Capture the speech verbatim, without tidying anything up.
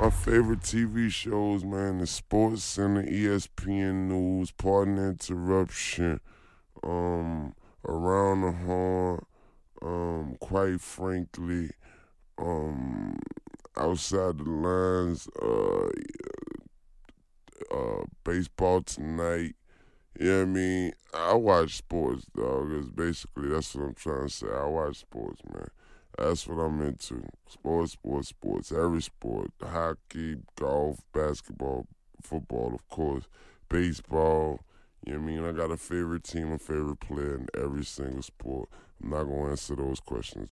My favorite T V shows, man, the Sports Center, E S P N News, Partner Interruption, um, Around the Horn, um, quite frankly, um, Outside the Lines, uh, uh, Baseball Tonight. Yeah, I mean, I watch sports, dog. It's basically that's what I'm trying to say. I watch sports, man. That's what I'm into. Sports, sports, sports. Every sport. Hockey, golf, basketball, football, of course. Baseball. You know what I mean? I got a favorite team, a favorite player in every single sport. I'm not going to answer those questions,